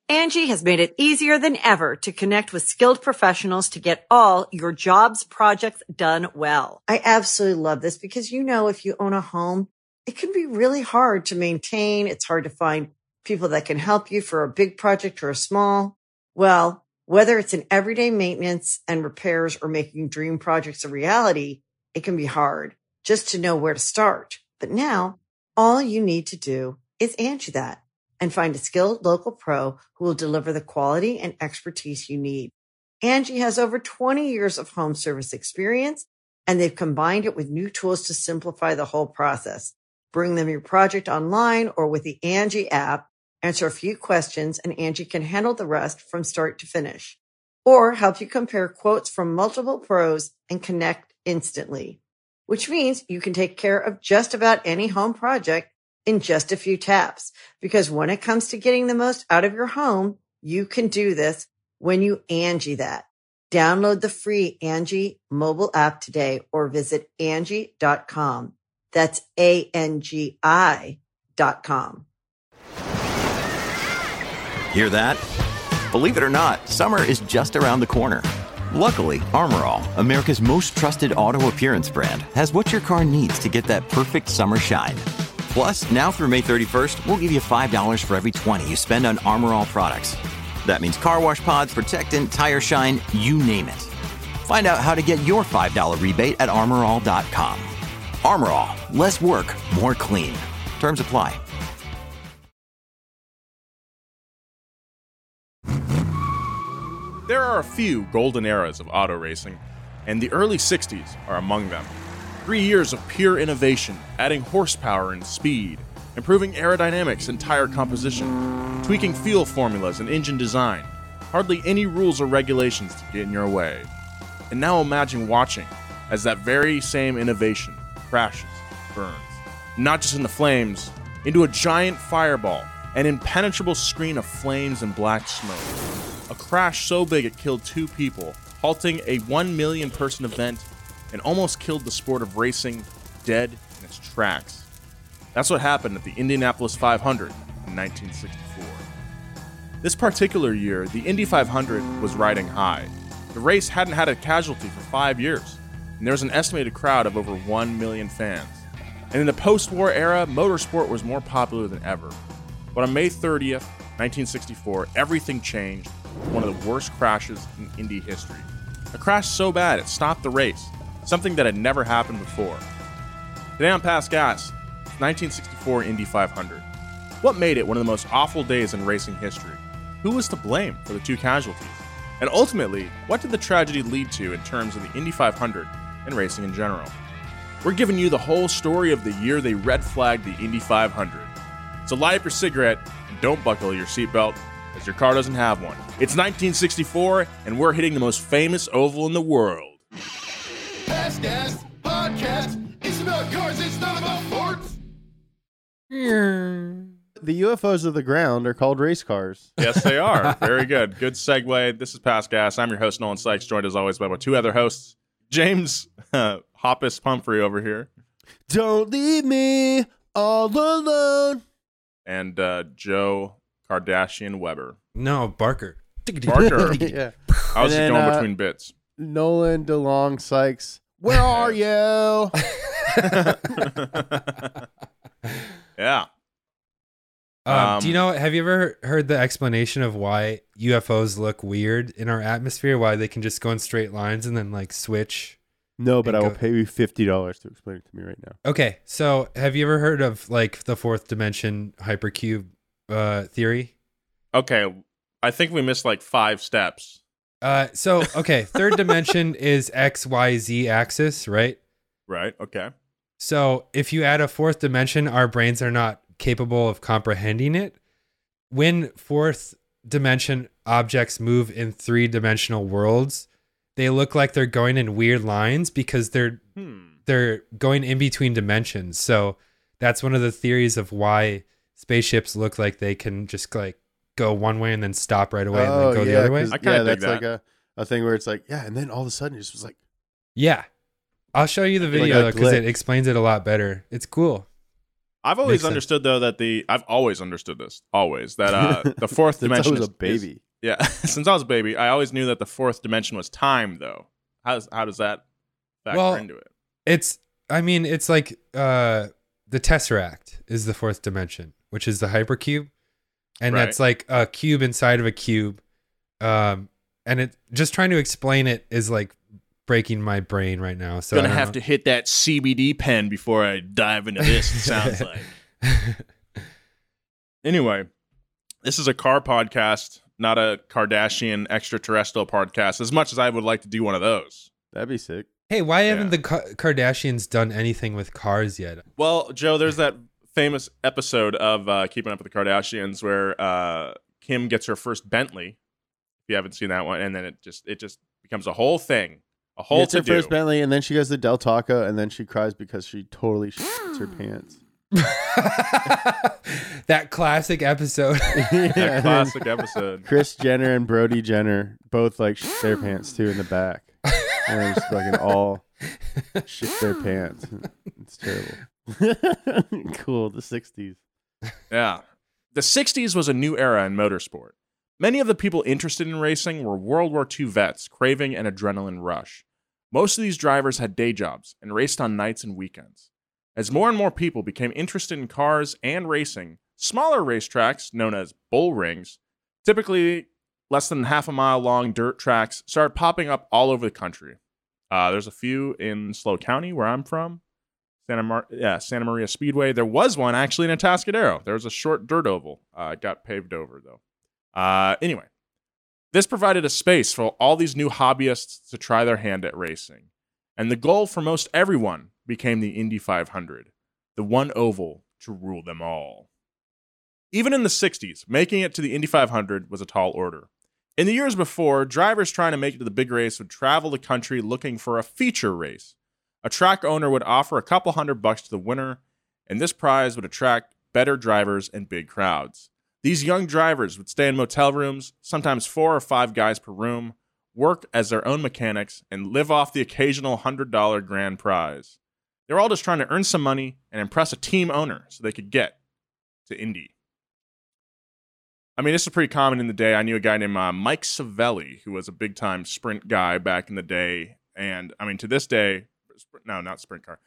Angie has made it easier than ever to connect with skilled professionals to get all your jobs projects done well. I absolutely love this because, if you own a home, it can be really hard to maintain. It's hard to find people that can help you for a big project or a small. Well, whether it's in everyday maintenance and repairs or making dream projects a reality, it can be hard just to know where to start. But now all you need to do is Angie that and find a skilled local pro who will deliver the quality and expertise you need. Angie has over 20 years of home service experience, and they've combined it with new tools to simplify the whole process. Bring them your project online or with the Angie app, answer a few questions, and Angie can handle the rest from start to finish. Or help you compare quotes from multiple pros and connect instantly, which means you can take care of just about any home project in just a few taps. Because when it comes to getting the most out of your home, you can do this when you Angie that. Download the free Angie mobile app today or visit Angie.com. That's ANGI.com. Hear that? Believe it or not, summer is just around the corner. Luckily, Armor All, America's most trusted auto appearance brand, has what your car needs to get that perfect summer shine. Plus, now through May 31st, we'll give you $5 for every $20 you spend on Armor All products. That means car wash pods, protectant, tire shine, you name it. Find out how to get your $5 rebate at armorall.com. Armor All, less work, more clean. Terms apply. There are a few golden eras of auto racing, and the early 60s are among them. 3 years of pure innovation, adding horsepower and speed, improving aerodynamics and tire composition, tweaking fuel formulas and engine design. Hardly any rules or regulations to get in your way. And now imagine watching as that very same innovation crashes, burns, not just in the flames, into a giant fireball, an impenetrable screen of flames and black smoke. A crash so big it killed 2 people, halting a 1 million person event, and almost killed the sport of racing dead in its tracks. That's what happened at the Indianapolis 500 in 1964. This particular year, the Indy 500 was riding high. The race hadn't had a casualty for 5 years, and there was an estimated crowd of over 1 million fans. And in the post-war era, motorsport was more popular than ever. But on May 30th, 1964, everything changed with one of the worst crashes in Indy history. A crash so bad it stopped the race, something that had never happened before. Today on Past Gas, 1964 Indy 500. What made it one of the most awful days in racing history? Who was to blame for the 2 casualties? And ultimately, what did the tragedy lead to in terms of the Indy 500 and racing in general? We're giving you the whole story of the year they red flagged the Indy 500. So light up your cigarette and don't buckle your seatbelt, as your car doesn't have one. It's 1964, and we're hitting the most famous oval in the world. Past Gas Podcast. It's about cars, it's not about sports. The UFOs of the ground are called race cars. Yes, they are. Very good. Good segue. This is Past Gas. I'm your host, Nolan Sykes, joined as always by my 2 other hosts, James Hoppus Pumphrey over here. Don't leave me all alone. And Joe Kardashian Weber. No, Barker. Barker. Yeah. I was And just then, going between bits. Nolan DeLong Sykes. Where are you? Yeah. Do you know, have you ever heard the explanation of why UFOs look weird in our atmosphere? Why they can just go in straight lines and then like switch? No, but I will go- pay you $50 to explain it to me right now. Okay, so have you ever heard of like the 4th dimension hypercube theory? Okay. I think we missed like 5 steps. Okay, 3rd dimension is XYZ axis, right? Right. Okay. So if you add a 4th dimension, our brains are not capable of comprehending it. When 4th dimension objects move in 3-dimensional worlds, they look like they're going in weird lines because they're going in between dimensions. So that's one of the theories of why spaceships look like they can just like go one way and then stop right away and then go the other way. I kinda dig that's that. like a thing where it's like, yeah, and then all of a sudden it just was like, Yeah. I'll show you the video a because it glitch. explains it a lot better. It's cool. I've always Makes sense. understood though that I've always understood this that the fourth Since dimension I was a baby. yeah, since I was a baby, I always knew that the fourth dimension was time though. How does that factor into it? It's like the Tesseract is the fourth dimension, which is the hypercube, and Right. that's like a cube inside of a cube. And it just trying to explain it is like breaking my brain right now. So Gonna have to hit that CBD pen before I dive into this. It sounds like. Anyway, this is a car podcast, not a Kardashian extraterrestrial podcast. As much as I would like to do one of those. That'd be sick. Hey, why haven't the Kardashians done anything with cars yet? Well, Joe, there's that famous episode of Keeping Up with the Kardashians where Kim gets her first Bentley. If you haven't seen that one, and then it just becomes a whole thing, a whole It's her to-do. first Bentley, and then she goes to Del Taco, and then she cries because she totally shits her pants. That classic episode. That classic episode. Kris Jenner and Brody Jenner both like shit their pants too in the back. And they're just fucking all shit their pants. It's terrible. Cool, the 60s. Yeah. The 60s was a new era in motorsport. Many of the people interested in racing were World War II vets craving an adrenaline rush. Most of these drivers had day jobs and raced on nights and weekends. As more and more people became interested in cars and racing, smaller racetracks, known as bull rings, typically less than half a mile long dirt tracks, started popping up all over the country. There's a few in SLO County, where I'm from. Santa Maria Speedway. There was one actually in Atascadero. There was a short dirt oval. It got paved over, though. Anyway, this provided a space for all these new hobbyists to try their hand at racing. And the goal for most everyone became the Indy 500, the one oval to rule them all. Even in the 60s, making it to the Indy 500 was a tall order. In the years before, drivers trying to make it to the big race would travel the country looking for a feature race. A track owner would offer a couple $100 to the winner, and this prize would attract better drivers and big crowds. These young drivers would stay in motel rooms, sometimes 4 or 5 guys per room, work as their own mechanics, and live off the occasional $100 grand prize. They were all just trying to earn some money and impress a team owner so they could get to Indy. I mean, this is pretty common in the day. I knew a guy named Mike Savelli, who was a big-time sprint guy back in the day. And, I mean, to this day, no, not sprint car.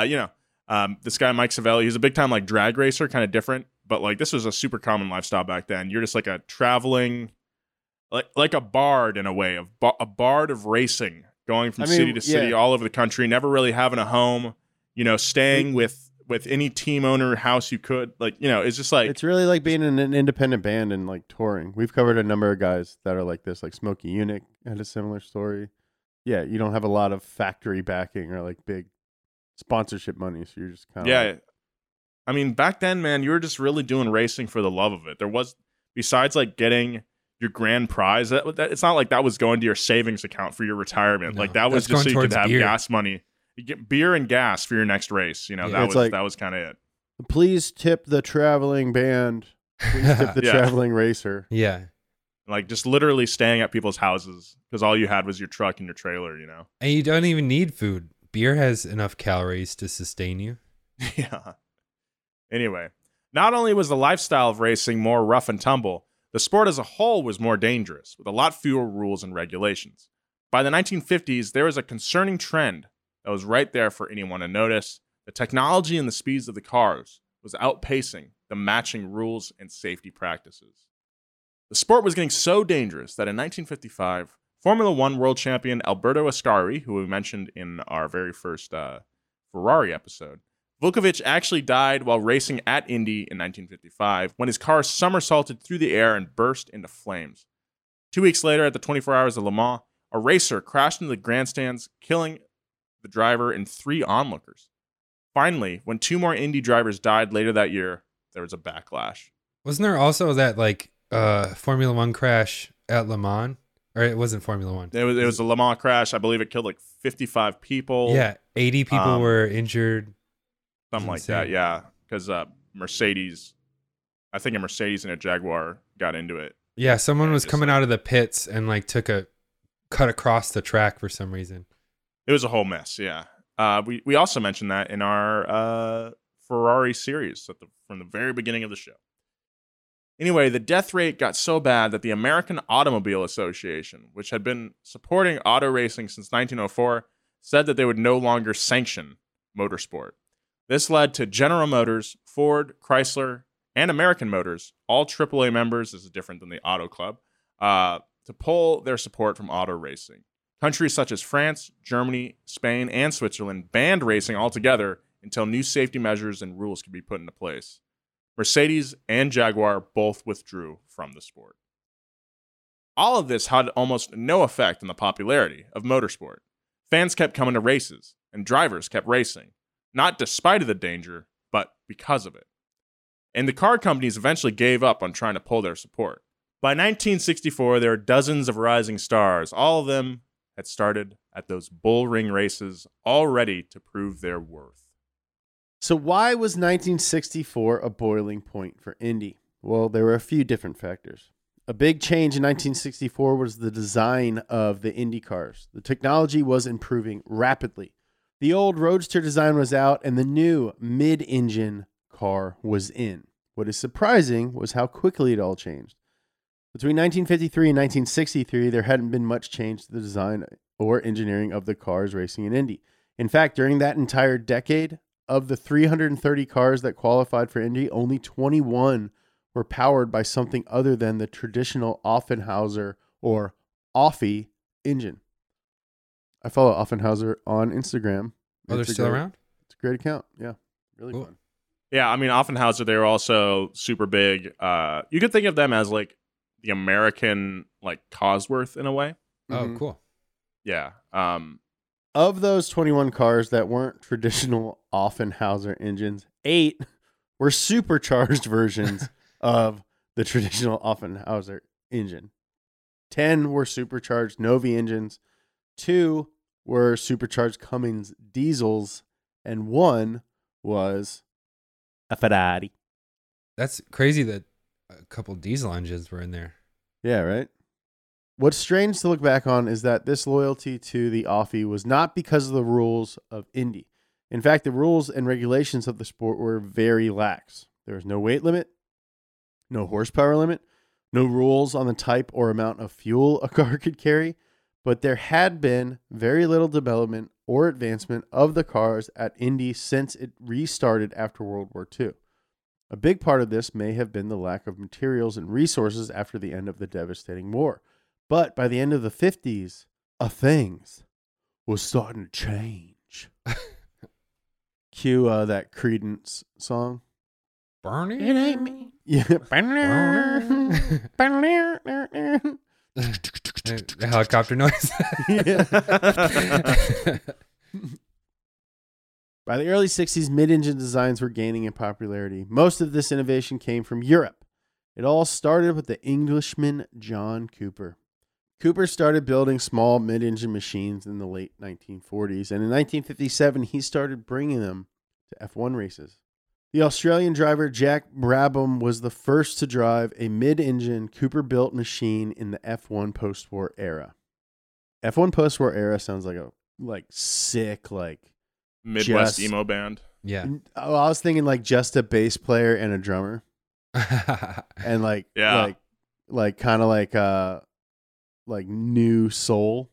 This guy, Mike Savelli, he's a big-time, like, drag racer, kind of different. But, like, this was a super common lifestyle back then. You're just, like, a traveling, like a bard in a way, a bard of racing, going from city to city all over the country, never really having a home, staying with any team owner house you could, it's just like, it's really like being in an independent band and like touring. We've covered a number of guys that are like this, like Smokey Yunick had a similar story. Yeah, you don't have a lot of factory backing or like big sponsorship money, so you're just kind of I mean, back then, man, you were just really doing racing for the love of it. There was, besides like getting your grand prize, that it's not like that was going to your savings account for your retirement. No, like that was just so you could have beer. gas money. You get beer and gas for your next race. That was kind of it. please tip the traveling band. Please tip the Yeah. traveling racer. Yeah. Like just literally staying at people's houses because all you had was your truck and your trailer, And you don't even need food. Beer has enough calories to sustain you. Yeah. Anyway, not only was the lifestyle of racing more rough and tumble, the sport as a whole was more dangerous, with a lot fewer rules and regulations. By the 1950s, there was a concerning trend that was right there for anyone to notice. The technology and the speeds of the cars was outpacing the matching rules and safety practices. The sport was getting so dangerous that in 1955, Formula One world champion Alberto Ascari, who we mentioned in our very first Ferrari episode, Vukovic actually died while racing at Indy in 1955 when his car somersaulted through the air and burst into flames. 2 weeks later, at the 24 Hours of Le Mans, a racer crashed into the grandstands, killing the driver and 3 onlookers. Finally, when 2 more Indy drivers died later that year, there was a backlash. Wasn't there also that Formula One crash at Le Mans? Or it wasn't Formula One. It was a Le Mans crash. I believe it killed like 55 people. Yeah, 80 people were injured. Something like that, yeah. Because Mercedes, I think a Mercedes and a Jaguar got into it. Yeah, someone Yeah, was just coming out of the pits and took a cut across the track for some reason. It was a whole mess, yeah. We also mentioned that in our Ferrari series from the very beginning of the show. Anyway, the death rate got so bad that the American Automobile Association, which had been supporting auto racing since 1904, said that they would no longer sanction motorsport. This led to General Motors, Ford, Chrysler, and American Motors, all AAA members, this is different than the Auto Club, to pull their support from auto racing. Countries such as France, Germany, Spain, and Switzerland banned racing altogether until new safety measures and rules could be put into place. Mercedes and Jaguar both withdrew from the sport. All of this had almost no effect on the popularity of motorsport. Fans kept coming to races, and drivers kept racing, not despite of the danger, but because of it. And the car companies eventually gave up on trying to pull their support. By 1964, there were dozens of rising stars. All of them had started at those bull ring races, all ready to prove their worth. So why was 1964 a boiling point for Indy? Well, there were a few different factors. A big change in 1964 was the design of the Indy cars. The technology was improving rapidly. The old Roadster design was out and the new mid-engine car was in. What is surprising was how quickly it all changed. Between 1953 and 1963, there hadn't been much change to the design or engineering of the cars racing in Indy. In fact, during that entire decade, of the 330 cars that qualified for Indy, only 21 were powered by something other than the traditional Offenhauser or Offie engine. I follow Offenhauser on Instagram. Oh, they're still around? It's a great account. Yeah, really Cool. fun. Yeah, I mean, Offenhauser, they were also super big. You could think of them as like the American like Cosworth in a way. Oh, cool. Yeah. Of those 21 cars that weren't traditional Offenhauser engines, 8 were supercharged versions of the traditional Offenhauser engine. 10 were supercharged Novi engines, 2 were supercharged Cummins diesels, and 1 was a Ferrari. That's crazy that a couple diesel engines were in there. Yeah, right? What's strange to look back on is that this loyalty to the Offie was not because of the rules of Indy. In fact, the rules and regulations of the sport were very lax. There was no weight limit, no horsepower limit, no rules on the type or amount of fuel a car could carry, but there had been very little development or advancement of the cars at Indy since it restarted after World War II. A big part of this may have been the lack of materials and resources after the end of the devastating war. But by the end of the 50s, things was starting to change. Cue that Creedence song. Bernie? It ain't me. Yeah. The helicopter noise. By the early 60s, mid-engine designs were gaining in popularity. Most of this innovation came from Europe. It all started with the Englishman John Cooper. Cooper started building small mid-engine machines in the late 1940s, and in 1957, he started bringing them to F1 races. The Australian driver Jack Brabham was the first to drive a mid-engine Cooper-built machine in the F1 post-war era. F1 post-war era sounds like a sick Midwest just- emo band. Yeah. Oh, I was thinking like just a bass player and a drummer, and Yeah. kind of like new soul,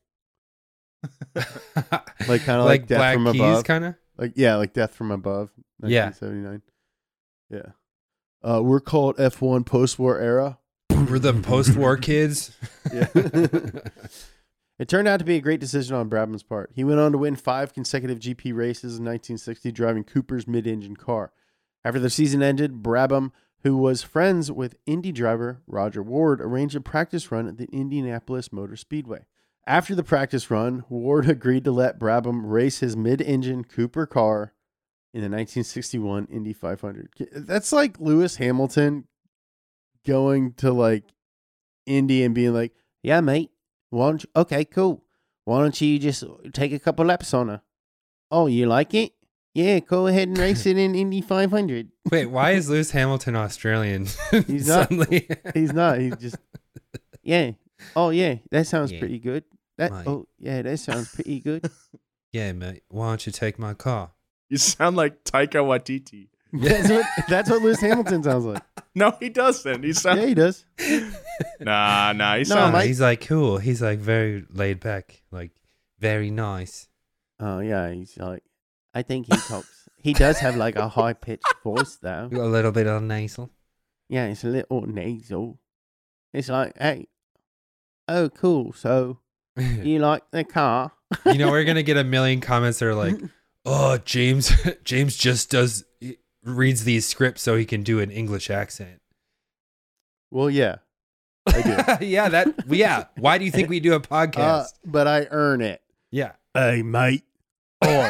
like kind of like Death Black from Keys, Above, kind of. like Death from Above, Yeah. 1979. Yeah, we're called F1 post-war era. We're the post-war kids. Yeah. It turned out to be a great decision on Brabham's part. He went on to win 5 consecutive GP races in 1960, driving Cooper's mid-engine car. After the season ended, Brabham, who was friends with Indy driver Roger Ward, arranged a practice run at the Indianapolis Motor Speedway. After the practice run, Ward agreed to let Brabham race his mid-engine Cooper car in the 1961 Indy 500. That's like Lewis Hamilton going to Indy and being like, "Yeah, mate. Okay, cool. Why don't you just take a couple laps on her? Oh, you like it? Yeah, go ahead and race it in Indy 500. Wait, why is Lewis Hamilton Australian? He's not. Suddenly? He's not. He's just, yeah. Oh, yeah, that sounds Yeah. pretty good. Mate. That sounds pretty good. Yeah, mate. Why don't you take my car? You sound like Taika Waititi. That's what Lewis Hamilton sounds like. No, he doesn't. He sounds. Yeah, he does. Nah. He sounds. Mike- He's like cool. He's like very laid back, like very nice. Oh yeah, he's like. I think he talks. He does have like a high pitched voice though. A little bit of nasal. Yeah, it's a little nasal. It's like, hey, oh cool. So you like the car? You know, we're gonna get a million comments that are like, "Oh, James just reads these scripts so he can do an English accent." Well, yeah, I do. yeah. Why do you think we do a podcast? But I earn it. Yeah. Hey, mate. Oi,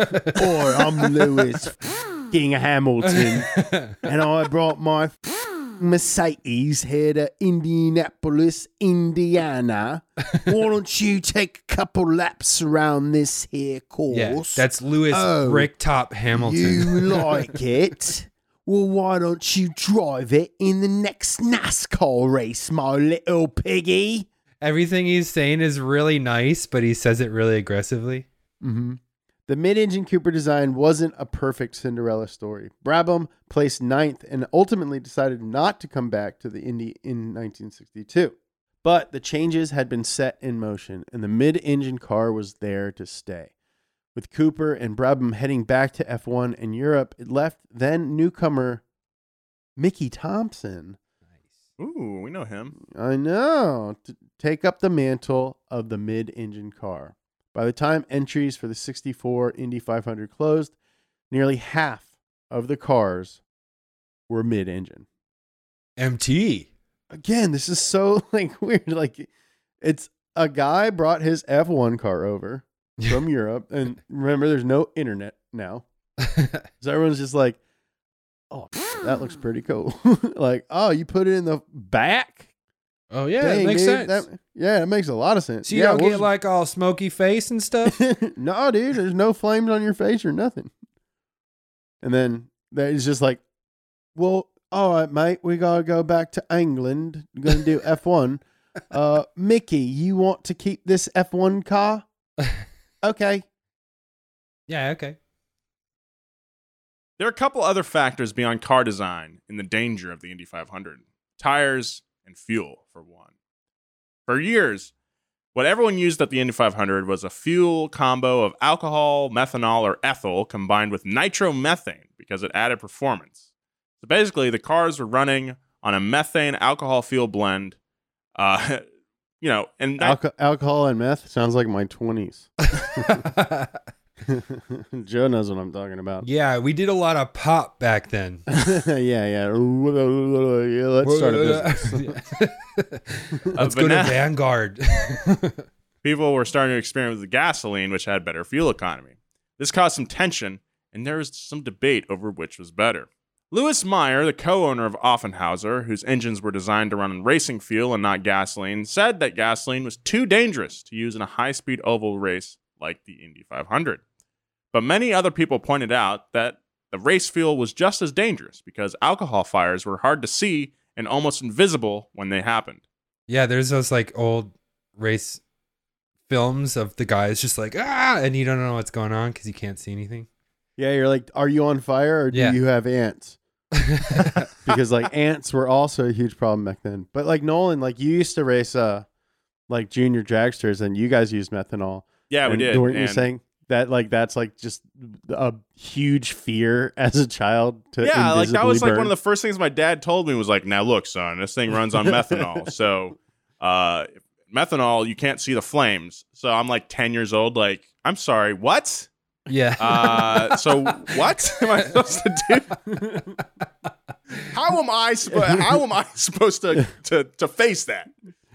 I'm Lewis King Hamilton, and I brought my Mercedes here to Indianapolis, Indiana. Why don't you take a couple laps around this here course? Yeah, that's Lewis Bricktop Hamilton. You like it? Well, why don't you drive it in the next NASCAR race, my little piggy? Everything he's saying is really nice, but he says it really aggressively. Mm-hmm. The mid-engine Cooper design wasn't a perfect Cinderella story. Brabham placed 9th and ultimately decided not to come back to the Indy in 1962. But the changes had been set in motion, and the mid-engine car was there to stay. With Cooper and Brabham heading back to F1 in Europe, it left then newcomer Mickey Thompson. Ooh, we know him. I know. To take up the mantle of the mid-engine car. By the time entries for the 64 Indy 500 closed, nearly half of the cars were mid-engine. MT. Again, this is so weird. It's a guy brought his F1 car over from Europe, and remember, there's no internet now, so everyone's just like, "Oh, that looks pretty cool." Oh, you put it in the back. Oh yeah, Dang, it makes dude, sense. It makes a lot of sense. So you don't get like all smoky face and stuff. No, dude, there's no flames on your face or nothing. And then it's just like, well, all right, mate, we gotta go back to England. We're gonna do F1. Mickey, you want to keep this F1 car? Okay. Yeah, okay. There are a couple other factors beyond car design in the danger of the Indy 500. Tires and fuel, for one. For years, what everyone used at the Indy 500 was a fuel combo of alcohol, methanol, or ethyl combined with nitromethane because it added performance. So basically, the cars were running on a methane alcohol fuel blend. And Alcohol and meth sounds like my 20s. Joe knows what I'm talking about. Yeah, we did a lot of pop back then. Yeah. Let's start a business. Let's go to Vanguard. People were starting to experiment with gasoline, which had better fuel economy. This caused some tension, and there was some debate over which was better. Louis Meyer, the co-owner of Offenhauser, whose engines were designed to run on racing fuel and not gasoline, said that gasoline was too dangerous to use in a high-speed oval race like the Indy 500. But many other people pointed out that the race fuel was just as dangerous because alcohol fires were hard to see and almost invisible when they happened. Yeah, there's those old race films of the guys just and you don't know what's going on because you can't see anything. Yeah, you're like, are you on fire or do you have ants? Because ants were also a huge problem back then. But Nolan, you used to race junior dragsters and you guys used methanol. Yeah, we did. Weren't you saying that that's just a huge fear as a child to invisibly that was burn? one of the first things my dad told me was now look, son, this thing runs on methanol. So methanol, you can't see the flames. So I'm 10 years old, I'm sorry, what? Yeah. So what am I supposed to do? How am I supposed to face that?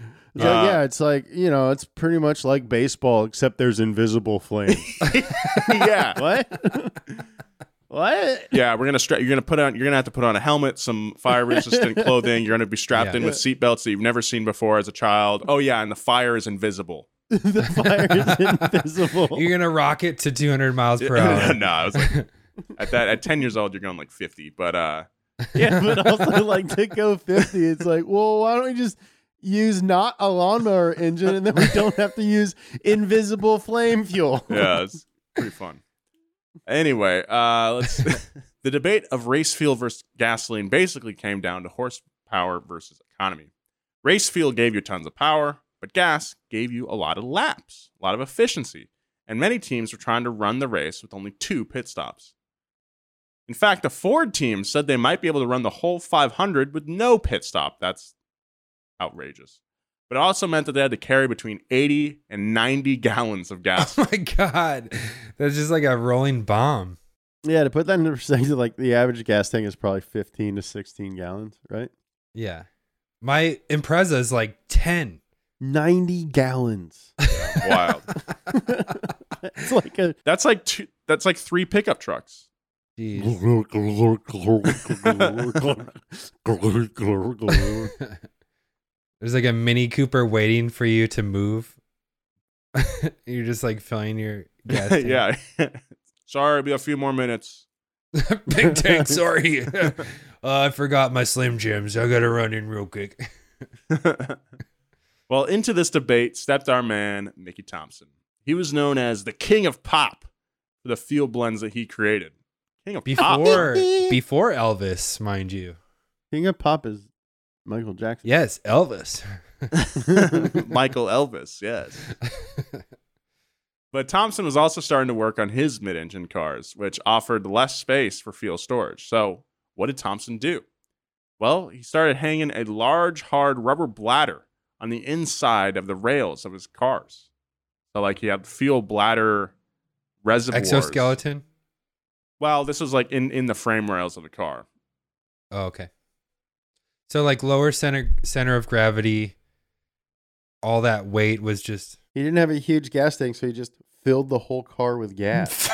It's it's pretty much like baseball, except there's invisible flame. Yeah. What? What? Yeah, you're gonna have to put on a helmet, some fire resistant clothing. You're gonna be strapped in with seatbelts that you've never seen before as a child. Oh yeah, and the fire is invisible. The fire is invisible. You're gonna rock it to 200 miles per hour. No, I was at 10 years old, you're going 50. But yeah, but also to go 50, it's well, why don't we just use not a lawnmower engine and then we don't have to use invisible flame fuel? Yeah, it's pretty fun. Anyway, let's The debate of race fuel versus gasoline basically came down to horsepower versus economy. Race fuel gave you tons of power, but gas gave you a lot of laps, a lot of efficiency, and many teams were trying to run the race with only 2 pit stops. In fact, the Ford team said they might be able to run the whole 500 with no pit stop. That's outrageous. But it also meant that they had to carry between 80 and 90 gallons of gas. Oh my God. That's just like a rolling bomb. Yeah, to put that into perspective, like the average gas tank is probably 15 to 16 gallons, right? Yeah. My Impreza is like 10. 90 gallons. Wild. It's like a That's like 3 pickup trucks. Jeez. There's like a Mini Cooper waiting for you to move. You're just like filling your gas tank. Yeah. Sorry, it'll be a few more minutes. Big tank, sorry. I forgot my Slim Jims. I gotta run in real quick. Well, into this debate stepped our man, Mickey Thompson. He was known as the king of pop for the fuel blends that he created. King of pop. Before Elvis, mind you. King of Pop is Michael Jackson. Yes, Elvis. Michael Elvis, yes. But Thompson was also starting to work on his mid-engine cars, which offered less space for fuel storage. So what did Thompson do? Well, he started hanging a large, hard rubber bladder on the inside of the rails of his cars. So like he had fuel bladder reservoirs. Exoskeleton? Well, this was like in the frame rails of the car. Oh, okay. So like lower center of gravity, all that weight was just... He didn't have a huge gas tank, so he just filled the whole car with gas.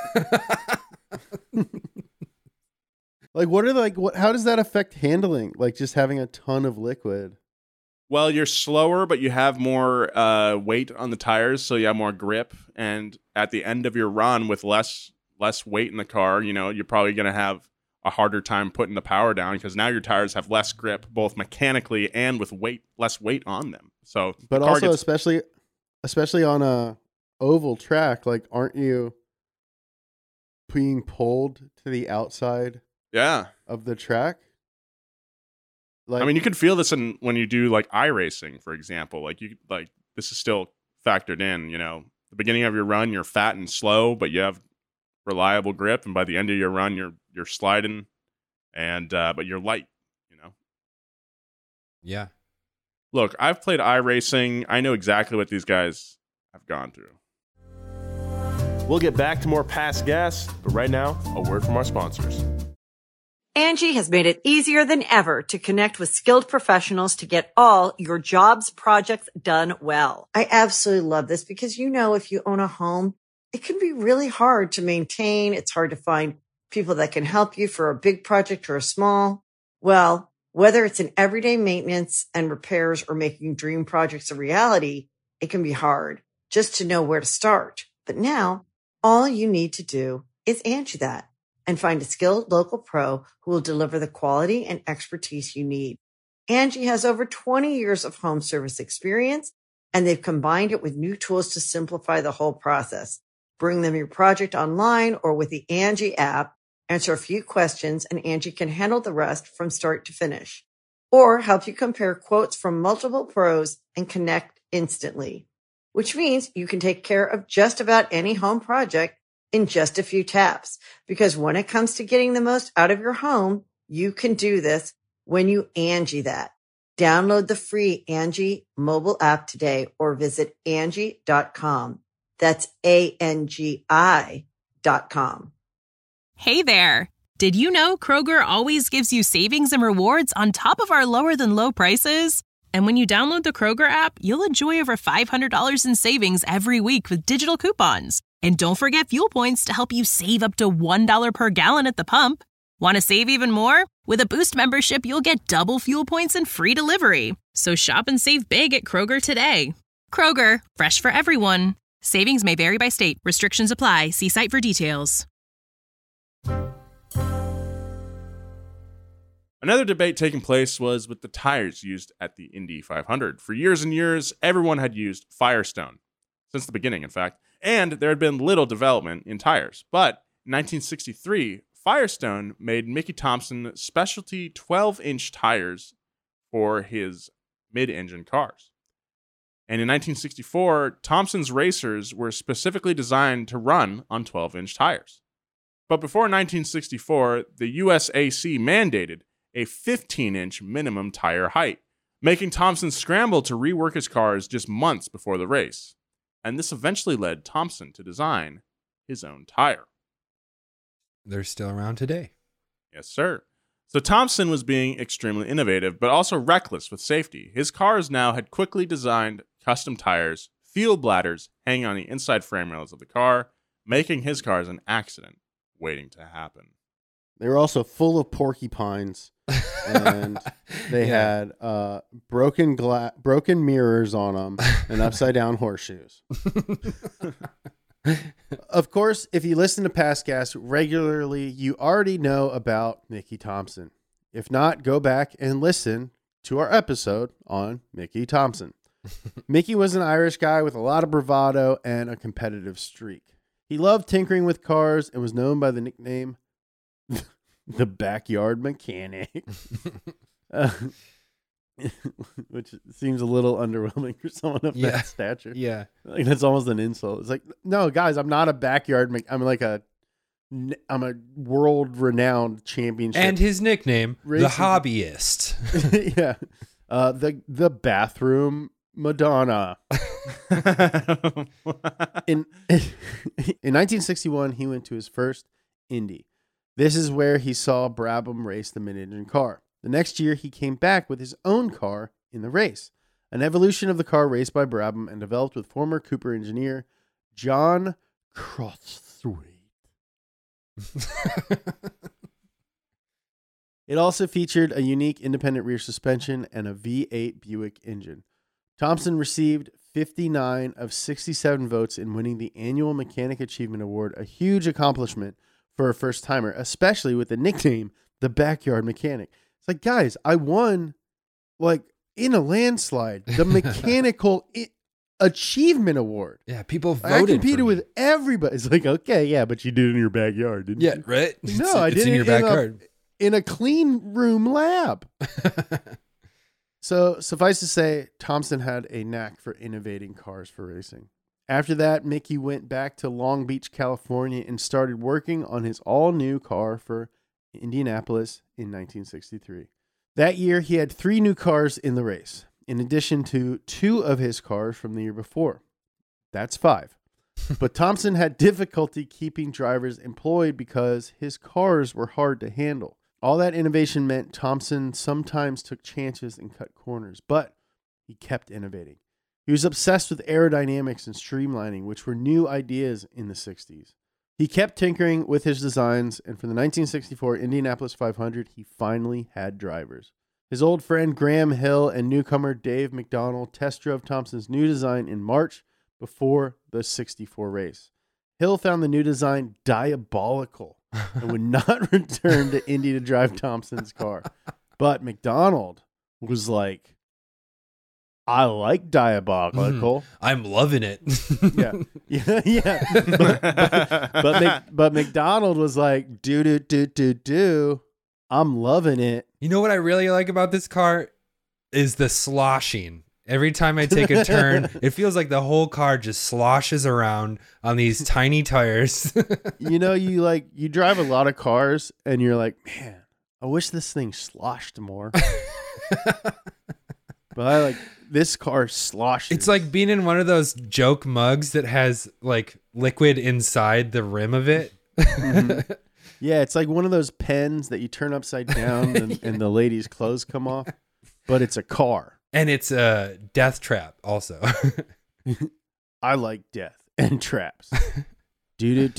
Like, how does that affect handling? Like, just having a ton of liquid. Well, you're slower, but you have more weight on the tires, so you have more grip. And at the end of your run with less weight in the car, you know, you're probably going to have a harder time putting the power down because now your tires have less grip, both mechanically and with less weight on them. So, but also, especially on a oval track, like, aren't you being pulled to the outside? Yeah. Of the track? Like, I mean, you can feel this when you do like iRacing, for example. Like this is still factored in, you know. The beginning of your run, you're fat and slow, but you have reliable grip, and by the end of your run, you're sliding and but you're light, you know. Yeah. Look, I've played iRacing. I know exactly what these guys have gone through. We'll get back to more Past Gas, but right now, a word from our sponsors. Angie has made it easier than ever to connect with skilled professionals to get all your jobs projects done well. I absolutely love this because, you know, if you own a home, it can be really hard to maintain. It's hard to find people that can help you for a big project or a small. Well, whether it's in everyday maintenance and repairs or making dream projects a reality, it can be hard just to know where to start. But now all you need to do is Angie that and find a skilled local pro who will deliver the quality and expertise you need. Angie has over 20 years of home service experience, and they've combined it with new tools to simplify the whole process. Bring them your project online or with the Angie app, answer a few questions, and Angie can handle the rest from start to finish. Or help you compare quotes from multiple pros and connect instantly, which means you can take care of just about any home project in just a few taps. Because when it comes to getting the most out of your home, you can do this when you Angie that. Download the free Angie mobile app today or visit Angie.com. That's ANGI.com. Hey there. Did you know Kroger always gives you savings and rewards on top of our lower than low prices? And when you download the Kroger app, you'll enjoy over $500 in savings every week with digital coupons. And don't forget fuel points to help you save up to $1 per gallon at the pump. Want to save even more? With a Boost membership, you'll get double fuel points and free delivery. So shop and save big at Kroger today. Kroger, fresh for everyone. Savings may vary by state. Restrictions apply. See site for details. Another debate taking place was with the tires used at the Indy 500. For years and years, everyone had used Firestone. Since the beginning, in fact. And there had been little development in tires. But in 1963, Firestone made Mickey Thompson specialty 12-inch tires for his mid-engine cars. And in 1964, Thompson's racers were specifically designed to run on 12-inch tires. But before 1964, the USAC mandated a 15-inch minimum tire height, making Thompson scramble to rework his cars just months before the race. And this eventually led Thompson to design his own tire. They're still around today. Yes, sir. So Thompson was being extremely innovative, but also reckless with safety. His cars now had quickly designed custom tires, fuel bladders hanging on the inside frame rails of the car, making his cars an accident waiting to happen. They were also full of porcupines, and they had broken mirrors on them and upside down horseshoes. Of course, if you listen to Pastcast regularly, you already know about Mickey Thompson. If not, go back and listen to our episode on Mickey Thompson. Mickey was an Irish guy with a lot of bravado and a competitive streak. He loved tinkering with cars and was known by the nickname the Backyard Mechanic. Which seems a little underwhelming for someone of that stature. Yeah. Like, that's almost an insult. It's like, no, guys, I'm not a backyard. I'm a world-renowned championship. And his nickname, racing. the Hobbyist. Yeah. The bathroom Madonna. In 1961, he went to his first Indy. This is where he saw Brabham race the mid-engine car. The next year, he came back with his own car in the race, an evolution of the car raced by Brabham and developed with former Cooper engineer John Crosthwaite. It also featured a unique independent rear suspension and a V8 Buick engine. Thompson received 59 of 67 votes in winning the annual Mechanic Achievement Award, a huge accomplishment for a first-timer, especially with the nickname, the Backyard Mechanic. It's like, guys, I won, like, in a landslide, the Mechanical Achievement Award. Yeah, people voted. I competed with everybody. It's like, okay, yeah, but you did it in your backyard, didn't you? Yeah, right? No, I did it's in your backyard. In a clean room lab. So, suffice to say, Thompson had a knack for innovating cars for racing. After that, Mickey went back to Long Beach, California, and started working on his all-new car for Indianapolis in 1963. That year, he had 3 new cars in the race, in addition to 2 of his cars from the year before. That's 5. But Thompson had difficulty keeping drivers employed because his cars were hard to handle. All that innovation meant Thompson sometimes took chances and cut corners, but he kept innovating. He was obsessed with aerodynamics and streamlining, which were new ideas in the 60s. He kept tinkering with his designs, and for the 1964 Indianapolis 500, he finally had drivers. His old friend Graham Hill and newcomer Dave McDonald test drove Thompson's new design in March before the 64 race. Hill found the new design diabolical and would not return to Indy to drive Thompson's car. But McDonald was like, I like diabolical. I'm loving it. Yeah. But McDonald was like, do. I'm loving it. You know what I really like about this car is the sloshing. Every time I take a turn, it feels like the whole car just sloshes around on these tiny tires. You know, you drive a lot of cars and you're like, man, I wish this thing sloshed more. But I like this car sloshes. It's like being in one of those joke mugs that has like liquid inside the rim of it. Mm-hmm. Yeah, it's like one of those pens that you turn upside down and the lady's clothes come off, but it's a car. And it's a death trap also. I like death and traps. Do.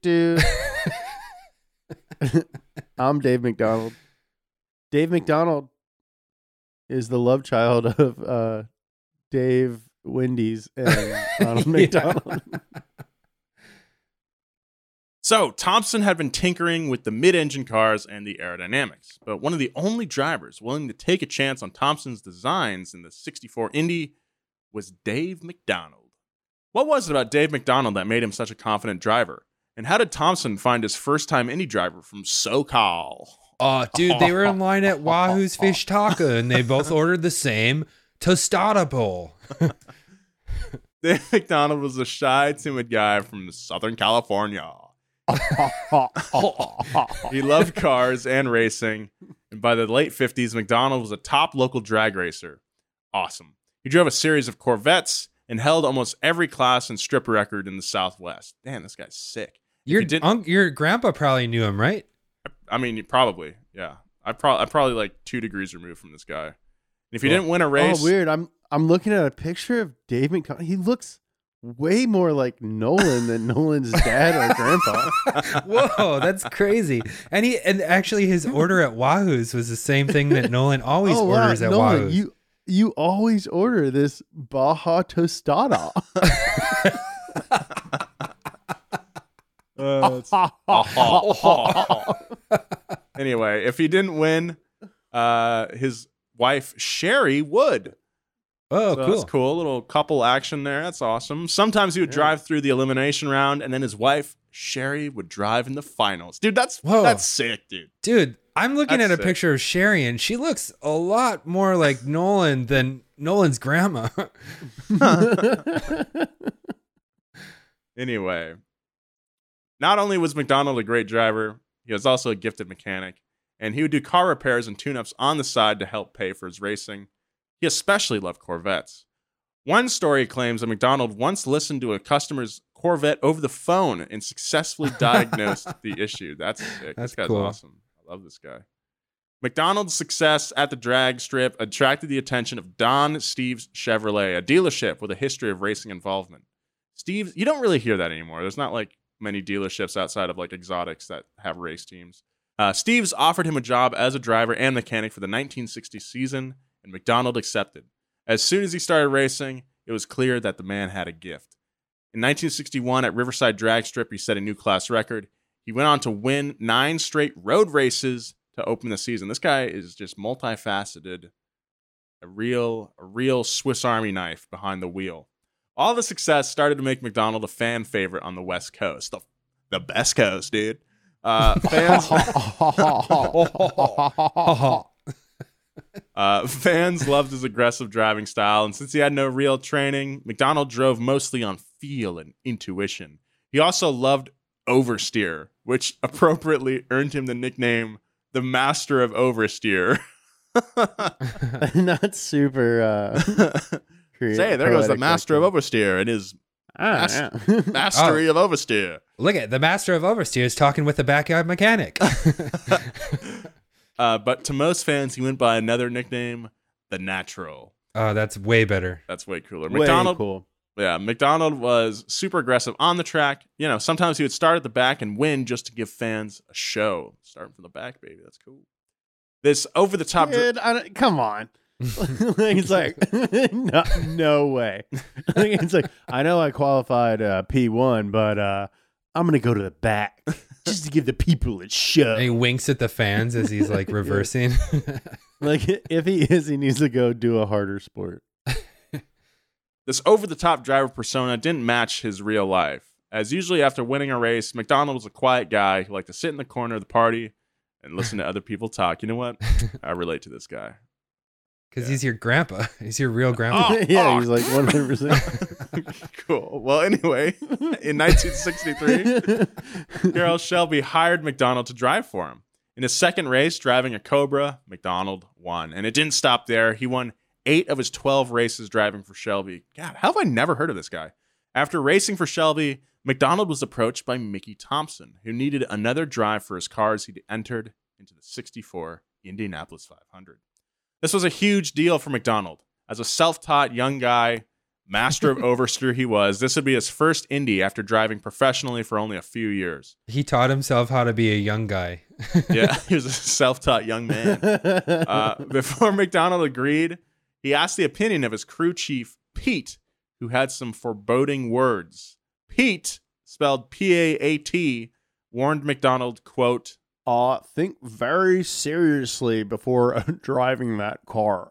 I'm Dave McDonald. Dave McDonald is the love child of Dave Wendy's and Ronald McDonald. So, Thompson had been tinkering with the mid-engine cars and the aerodynamics, but one of the only drivers willing to take a chance on Thompson's designs in the 64 Indy was Dave McDonald. What was it about Dave McDonald that made him such a confident driver? And how did Thompson find his first-time Indy driver from SoCal? Oh, dude, they were in line at Wahoo's Fish Taco, and they both ordered the same tostada bowl. Dave McDonald was a shy, timid guy from Southern California. He loved cars and racing, and by the late 50s, McDonald was a top local drag racer. Awesome. He drove a series of Corvettes and held almost every class and strip record in the Southwest. Damn, this guy's sick. Your grandpa probably knew him, right? I mean, probably, yeah. I'm probably like 2 degrees removed from this guy. And if he didn't win a race, weird. I'm looking at a picture of Dave McDonald. He looks way more like Nolan than Nolan's dad or grandpa. Whoa, that's crazy. And actually his order at Wahoo's was the same thing that Nolan always orders at Nolan, Wahoo's. You always order this Baja Tostada. Anyway, if he didn't win, his wife Sherry would. Oh, So cool. that's cool. A little couple action there. That's awesome. Sometimes he would drive through the elimination round, and then his wife Sherry would drive in the finals. Dude, that's sick, dude. Dude, I'm looking That's at a sick. picture of Sherry, and she looks a lot more like Nolan than Nolan's grandma. Anyway, not only was McDonald a great driver, he was also a gifted mechanic, and he would do car repairs and tune-ups on the side to help pay for his racing. He especially loved Corvettes. One story claims that McDonald once listened to a customer's Corvette over the phone and successfully diagnosed the issue. That's sick. That's This guy's cool. awesome. I love this guy. McDonald's success at the drag strip attracted the attention of Don Steves Chevrolet, a dealership with a history of racing involvement. Steves, you don't really hear that anymore. There's not like many dealerships outside of like exotics that have race teams. Steves offered him a job as a driver and mechanic for the 1960 season, and McDonald accepted. As soon as he started racing, it was clear that the man had a gift. In 1961 at Riverside Drag Strip, he set a new class record. He went on to win 9 straight road races to open the season. This guy is just multifaceted, a real Swiss Army knife behind the wheel. All the success started to make McDonald a fan favorite on the West Coast, the best coast, dude. Fans loved his aggressive driving style, and since he had no real training, McDonald drove mostly on feel and intuition. He also loved oversteer, which appropriately earned him the nickname the Master of Oversteer. Not super creative. Say, there goes the poetic Master like of Oversteer and his that. mastery of oversteer. Look at the master of oversteers talking with the backyard mechanic. But to most fans, he went by another nickname, the Natural. Oh, that's way better. That's way cooler. Way McDonald, cool. yeah, McDonald was super aggressive on the track. You know, sometimes he would start at the back and win just to give fans a show. Starting from the back, baby. That's cool. This over-the-top... Dude, come on. It's like, no way. It's like, I know I qualified P1, but I'm going to go to the back just to give the people a show. And he winks at the fans as he's like reversing. Like, if he is, he needs to go do a harder sport. This over-the-top driver persona didn't match his real life. As usually after winning a race, McDonald was a quiet guy who liked to sit in the corner of the party and listen to other people talk. You know what? I relate to this guy. Because he's your grandpa. He's your real grandpa. Yeah, he's like 100%. Cool. Well, anyway, in 1963, Carroll Shelby hired McDonald to drive for him. In his second race, driving a Cobra, McDonald won. And it didn't stop there. He won 8 of his 12 races driving for Shelby. God, how have I never heard of this guy? After racing for Shelby, McDonald was approached by Mickey Thompson, who needed another drive for his cars he'd entered into the 64 Indianapolis 500. This was a huge deal for McDonald. As a self-taught young guy, master of oversteer he was, this would be his first Indy after driving professionally for only a few years. He taught himself how to be a young guy. Yeah, he was a self-taught young man. Before McDonald agreed, he asked the opinion of his crew chief, Pete, who had some foreboding words. Pete, spelled P-A-A-T, warned McDonald, quote, Think very seriously before driving that car.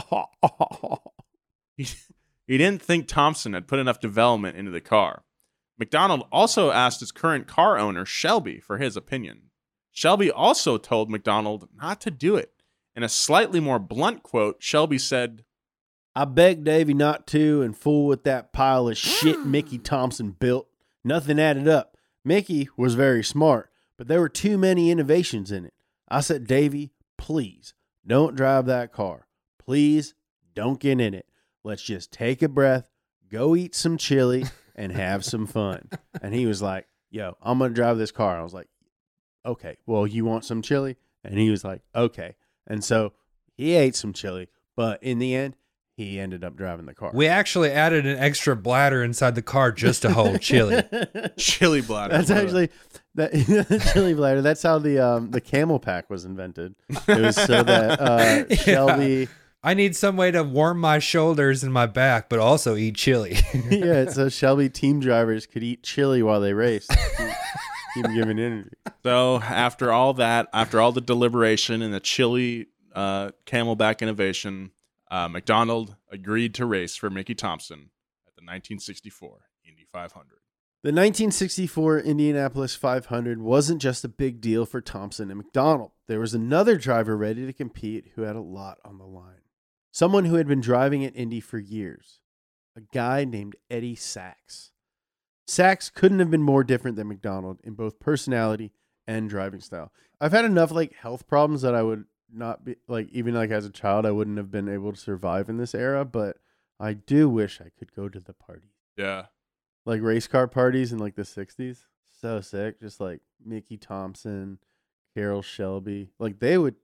he didn't think Thompson had put enough development into the car. McDonald also asked his current car owner, Shelby, for his opinion. Shelby also told McDonald not to do it. In a slightly more blunt quote, Shelby said, I begged Davey not to and fool with that pile of shit Mickey Thompson built. Nothing added up. Mickey was very smart, but there were too many innovations in it. I said, Davey, please don't drive that car. Please don't get in it. Let's just take a breath, go eat some chili, and have some fun. And he was like, yo, I'm going to drive this car. I was like, okay, well, you want some chili? And he was like, okay. And so he ate some chili, but in the end, he ended up driving the car. We actually added an extra bladder inside the car just to hold chili. chili bladder. That's actually that chili bladder. That's how the camel pack was invented. It was so that Shelby. I need some way to warm my shoulders and my back, but also eat chili. Yeah, so Shelby team drivers could eat chili while they raced. Keep them giving energy. So after all that, after all the deliberation and the chili camelback innovation, McDonald agreed to race for Mickey Thompson at the 1964 Indy 500. The 1964 Indianapolis 500 wasn't just a big deal for Thompson and McDonald. There was another driver ready to compete who had a lot on the line. Someone who had been driving at Indy for years. A guy named Eddie Sachs. Sachs couldn't have been more different than McDonald in both personality and driving style. I've had enough health problems that I would not be even as a child, I wouldn't have been able to survive in this era, but I do wish I could go to the parties. Yeah. Like race car parties in the 60s. So sick. Just Mickey Thompson, Carroll Shelby. They would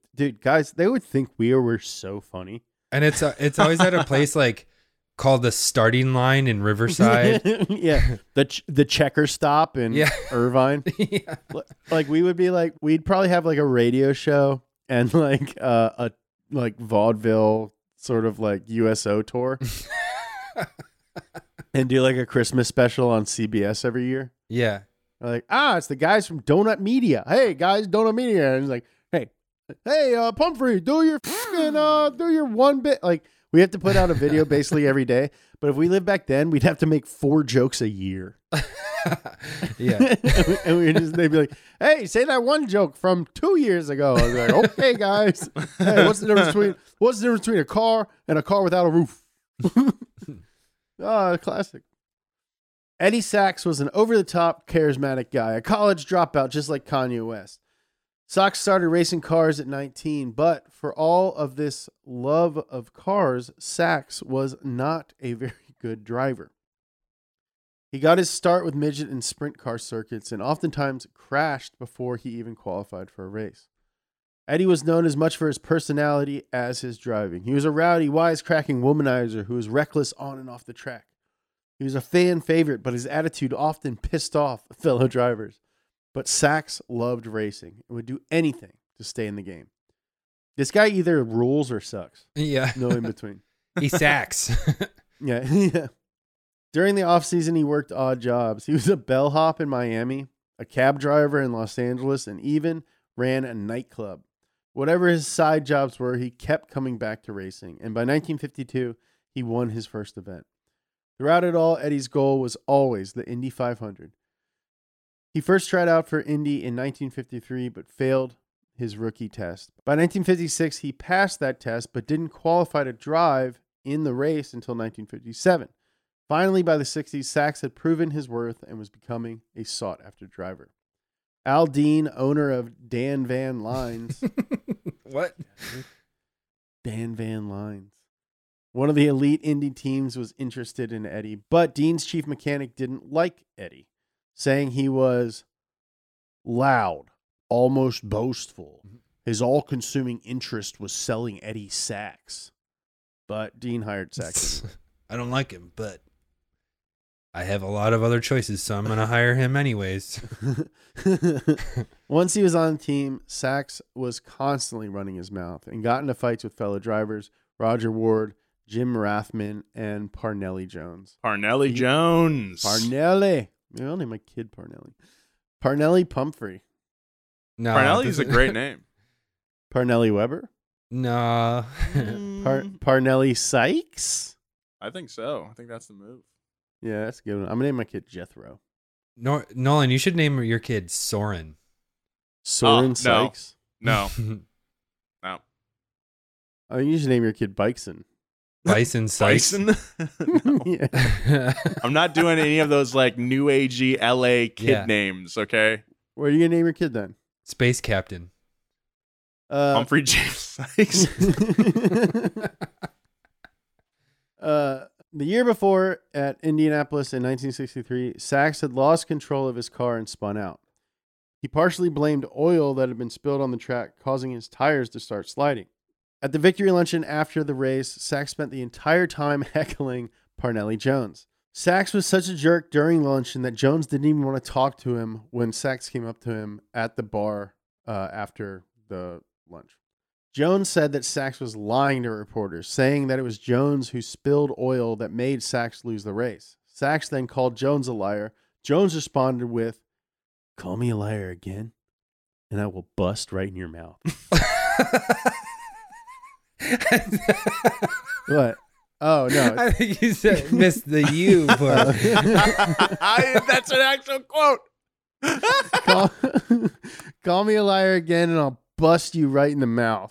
think we were so funny. And it's always at a place called the Starting Line in Riverside. Yeah. The checker stop in Irvine. Yeah. We would be we'd probably have a radio show and a vaudeville sort of USO tour. And do a Christmas special on CBS every year. Yeah. It's the guys from Donut Media. Hey guys, Donut Media. And it's hey, Pumphrey, do your one bit. We have to put out a video basically every day. But if we lived back then, we'd have to make 4 jokes a year. Yeah. And they'd be hey, say that one joke from 2 years ago. I'd be okay, guys. Hey, what's the difference between a car and a car without a roof? Classic. Eddie Sachs was an over-the-top, charismatic guy, a college dropout just like Kanye West. Sachs started racing cars at 19, but for all of this love of cars, Sachs was not a very good driver. He got his start with midget and sprint car circuits and oftentimes crashed before he even qualified for a race. Eddie was known as much for his personality as his driving. He was a rowdy, wisecracking womanizer who was reckless on and off the track. He was a fan favorite, but his attitude often pissed off fellow drivers. But Sachs loved racing and would do anything to stay in the game. This guy either rules or sucks. Yeah. No in between. He sacks. Yeah. During the offseason, he worked odd jobs. He was a bellhop in Miami, a cab driver in Los Angeles, and even ran a nightclub. Whatever his side jobs were, he kept coming back to racing. And by 1952, he won his first event. Throughout it all, Eddie's goal was always the Indy 500. He first tried out for Indy in 1953, but failed his rookie test. By 1956, he passed that test, but didn't qualify to drive in the race until 1957. Finally, by the 60s, Sachs had proven his worth and was becoming a sought-after driver. Al Dean, owner of Dan Van Lines. What? Dan Van Lines. One of the elite Indy teams was interested in Eddie, but Dean's chief mechanic didn't like Eddie, saying he was loud, almost boastful. His all-consuming interest was selling Eddie Sachs. But Dean hired Sachs. I don't like him, but I have a lot of other choices, so I'm going to hire him anyways. Once he was on the team, Sachs was constantly running his mouth and got into fights with fellow drivers, Roger Ward, Jim Rathman, and Parnelli Jones. Parnelli. I'll name my kid Parnelli. Parnelli Pumphrey. No, Parnelli's a great name. Parnelli Weber? No. Parnelli Sykes? I think so. I think that's the move. Yeah, that's a good one. I'm going to name my kid Jethro. Nolan, you should name your kid Soren. Soren no. Sykes. No. Oh, you should name your kid Bison. Bison Sykes. Bison? Yeah. I'm not doing any of those like new agey LA kid names, okay? What are you gonna name your kid then? Space Captain. Humphrey James Sykes. The year before at Indianapolis in 1963, Sachs had lost control of his car and spun out. He partially blamed oil that had been spilled on the track, causing his tires to start sliding. At the victory luncheon after the race, Sachs spent the entire time heckling Parnelli Jones. Sachs was such a jerk during luncheon that Jones didn't even want to talk to him when Sachs came up to him at the bar after the lunch. Jones said that Sachs was lying to reporters, saying that it was Jones who spilled oil that made Sachs lose the race. Sachs then called Jones a liar. Jones responded with, "Call me a liar again, and I will bust right in your mouth." What? Oh, no. I think you said missed the U part. That's an actual quote. Call me a liar again, and I'll bust you right in the mouth.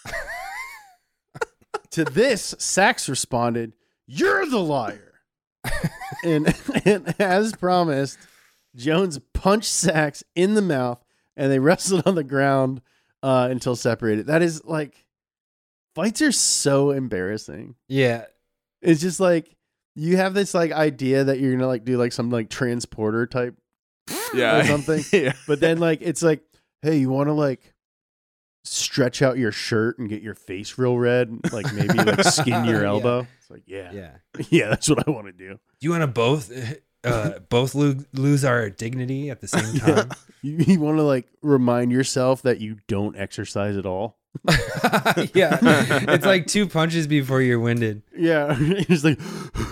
To this, Sachs responded, "You're the liar." and as promised, Jones punched Sachs in the mouth, and they wrestled on the ground until separated. That is like, fights are so embarrassing. Yeah. It's just like, you have this like idea that you're gonna like do like some like transporter type or something. Yeah. But then like it's like, hey, you want to like stretch out your shirt and get your face real red, like maybe like skin your elbow. Yeah. It's like, yeah, Yeah. that's what I want to do. You want to both lose our dignity at the same time? You want to like remind yourself that you don't exercise at all. Yeah. It's like 2 punches before you're winded. Yeah, it's like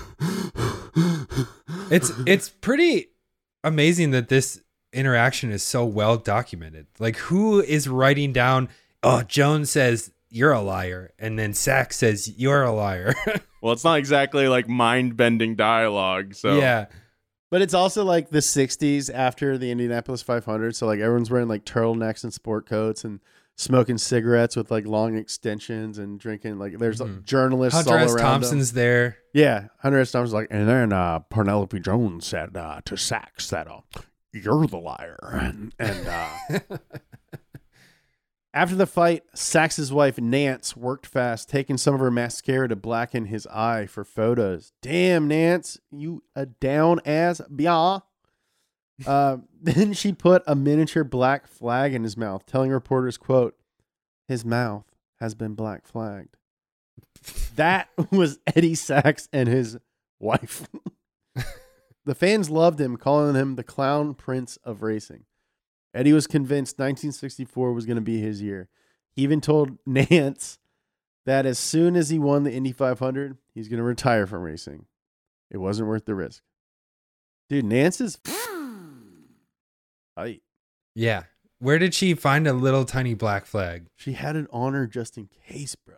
It's pretty amazing that this interaction is so well documented. Like, who is writing down, oh, Jones says you're a liar, and then Sachs says you're a liar. Well, it's not exactly like mind-bending dialogue, so Yeah. But it's also like the 60s after the Indianapolis 500. So like everyone's wearing like turtlenecks and sport coats and smoking cigarettes with like long extensions and drinking. Like there's like, journalists Hunter all S. around Thompson's there. Yeah. Hunter S. Thompson's like, and then Penelope Jones said to Sachs that you're the liar. And after the fight, Sachs's wife, Nance, worked fast, taking some of her mascara to blacken his eye for photos. Damn, Nance, you a down-ass bia. Then she put a miniature black flag in his mouth, telling reporters, quote, "His mouth has been black flagged." That was Eddie Sachs and his wife. The fans loved him, calling him the Clown Prince of Racing. Eddie was convinced 1964 was going to be his year. He even told Nance that as soon as he won the Indy 500, he's going to retire from racing. It wasn't worth the risk. Dude, Nance is tight. Yeah. Where did she find a little tiny black flag? She had it on her just in case, bro.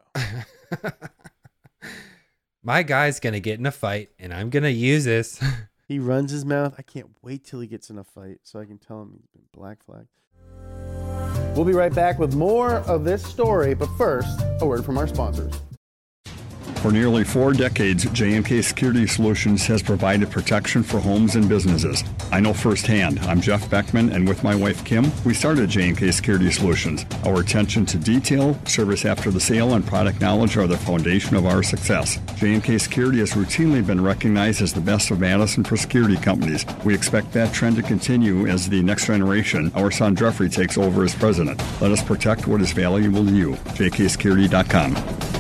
My guy's going to get in a fight, and I'm going to use this. He runs his mouth. I can't wait till he gets in a fight so I can tell him he's been black flagged. We'll be right back with more of this story, but first, a word from our sponsors. For nearly 4 decades, J&K Security Solutions has provided protection for homes and businesses. I know firsthand. I'm Jeff Beckman, and with my wife, Kim, we started J&K Security Solutions. Our attention to detail, service after the sale, and product knowledge are the foundation of our success. J&K Security has routinely been recognized as the best of Madison for security companies. We expect that trend to continue as the next generation, our son Jeffrey, takes over as president. Let us protect what is valuable to you. jksecurity.com.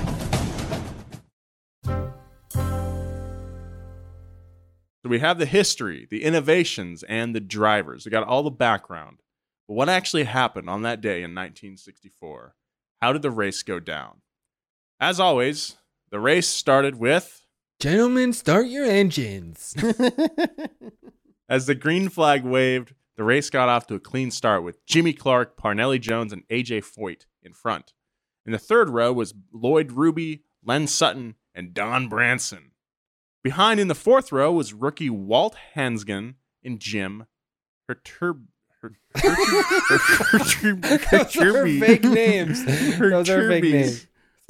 So we have the history, the innovations, and the drivers. We got all the background. But what actually happened on that day in 1964? How did the race go down? As always, the race started with... Gentlemen, start your engines. As the green flag waved, the race got off to a clean start with Jimmy Clark, Parnelli Jones, and A.J. Foyt in front. In the third row was Lloyd Ruby, Len Sutton, and Don Branson. Behind in the fourth row was rookie Walt Hansgen and Jim Those are fake names. Those are fake names.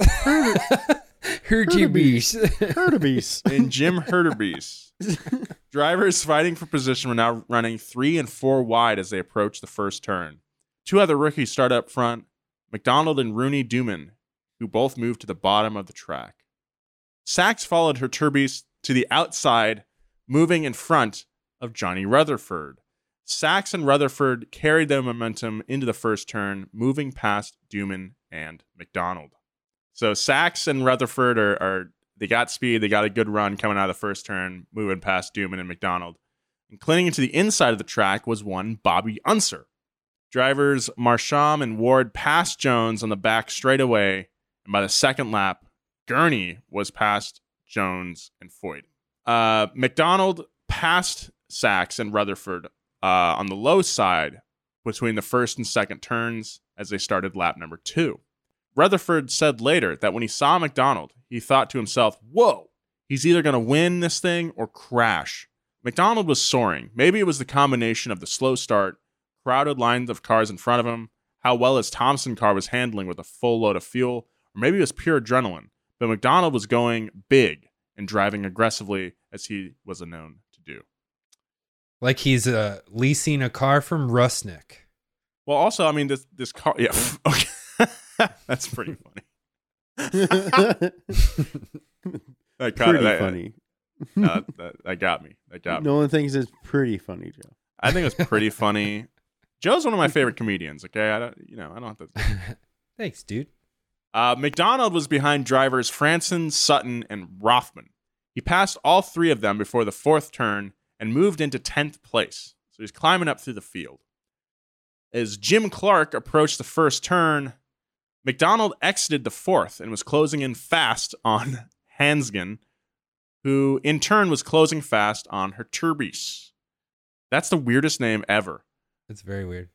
Hurtubise. And Jim Hurtubise. Drivers fighting for position were now running 3 and 4 wide as they approached the first turn. 2 other rookies started up front, McDonald and Rooney Duman, who both moved to the bottom of the track. Sachs followed Hurtubise to the outside, moving in front of Johnny Rutherford. Sachs and Rutherford carried their momentum into the first turn, moving past Duman and McDonald. So Sachs and Rutherford they got speed, they got a good run coming out of the first turn, moving past Duman and McDonald. And clinging into the inside of the track was one Bobby Unser. Drivers Marsham and Ward passed Jones on the back straightaway, and by the second lap, Gurney was past Jones and Foyt. McDonald passed Sachs and Rutherford on the low side between the first and second turns as they started lap number 2. Rutherford said later that when he saw McDonald, he thought to himself, whoa, he's either going to win this thing or crash. McDonald was soaring. Maybe it was the combination of the slow start, crowded lines of cars in front of him, how well his Thompson car was handling with a full load of fuel, or maybe it was pure adrenaline. But McDonald was going big and driving aggressively as he was known to do. Like he's leasing a car from Rusnick. Well, also, I mean, this car, yeah, okay. That's pretty funny. That funny. That got me. No one thinks it's pretty funny, Joe. I think it's pretty funny. Joe's one of my favorite comedians. Okay, I don't have to. Thanks, dude. McDonald was behind drivers Franson, Sutton, and Rothman. He passed all 3 of them before the 4th turn and moved into 10th place. So he's climbing up through the field. As Jim Clark approached the first turn, McDonald exited the 4th and was closing in fast on Hansgen, who in turn was closing fast on Hurtubise. That's the weirdest name ever. It's very weird.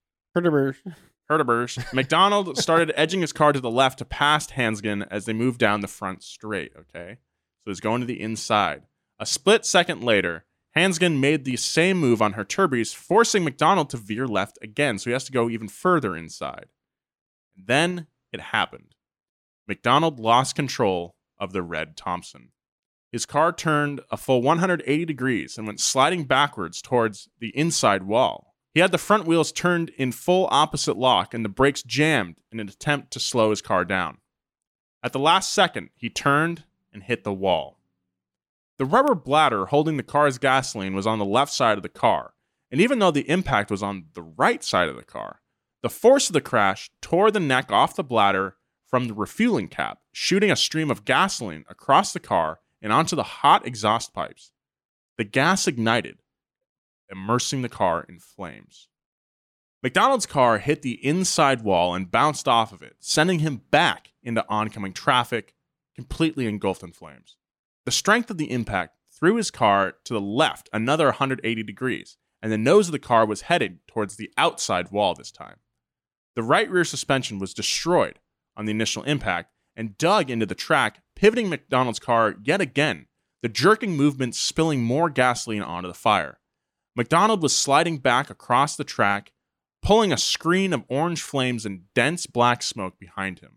Hurtubise. McDonald started edging his car to the left to pass Hansgen as they moved down the front straight, okay? So he's going to the inside. A split second later, Hansgen made the same move on Hurtubise, forcing McDonald to veer left again, so he has to go even further inside. Then it happened. McDonald lost control of the red Thompson. His car turned a full 180 degrees and went sliding backwards towards the inside wall. He had the front wheels turned in full opposite lock and the brakes jammed in an attempt to slow his car down. At the last second, he turned and hit the wall. The rubber bladder holding the car's gasoline was on the left side of the car, and even though the impact was on the right side of the car, the force of the crash tore the neck off the bladder from the refueling cap, shooting a stream of gasoline across the car and onto the hot exhaust pipes. The gas ignited, immersing the car in flames. McDonald's car hit the inside wall and bounced off of it, sending him back into oncoming traffic, completely engulfed in flames. The strength of the impact threw his car to the left another 180 degrees, and the nose of the car was headed towards the outside wall this time. The right rear suspension was destroyed on the initial impact and dug into the track, pivoting McDonald's car yet again, the jerking movement spilling more gasoline onto the fire. McDonald was sliding back across the track, pulling a screen of orange flames and dense black smoke behind him.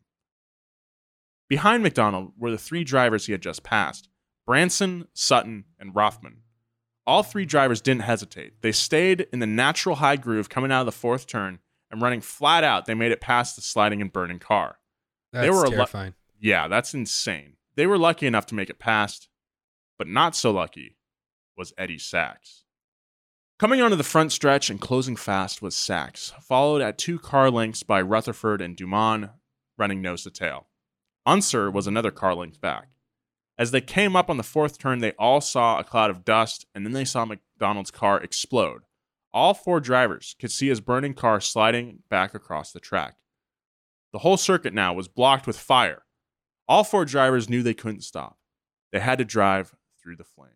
Behind McDonald were the 3 drivers he had just passed, Branson, Sutton, and Rothman. All 3 drivers didn't hesitate. They stayed in the natural high groove coming out of the 4th turn, and running flat out, they made it past the sliding and burning car. That's terrifying. Yeah, that's insane. They were lucky enough to make it past, but not so lucky was Eddie Sachs. Coming onto the front stretch and closing fast was Sachs, followed at 2 car lengths by Rutherford and Duman, running nose to tail. Unser was another car length back. As they came up on the 4th turn, they all saw a cloud of dust, and then they saw McDonald's car explode. All 4 drivers could see his burning car sliding back across the track. The whole circuit now was blocked with fire. All 4 drivers knew they couldn't stop. They had to drive through the flames.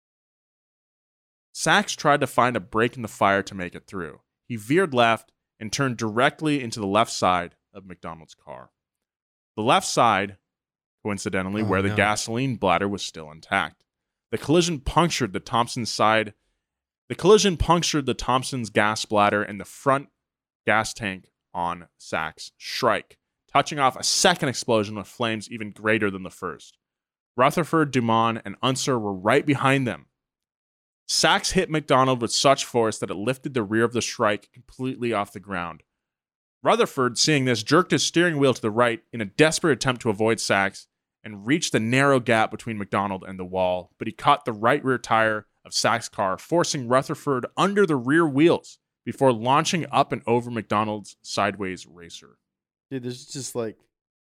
Sachs tried to find a break in the fire to make it through. He veered left and turned directly into the left side of McDonald's car. The left side, coincidentally, where the gasoline bladder was still intact. The collision punctured the Thompson side The collision punctured the Thompson's gas bladder and the front gas tank on Sachs' Shrike, touching off a second explosion with flames even greater than the first. Rutherford, Dumont, and Unser were right behind them. Sachs hit McDonald with such force that it lifted the rear of the Shrike completely off the ground. Rutherford, seeing this, jerked his steering wheel to the right in a desperate attempt to avoid Sachs and reached the narrow gap between McDonald and the wall, but he caught the right rear tire of Sachs' car, forcing Rutherford under the rear wheels before launching up and over McDonald's sideways racer. Dude, this is just like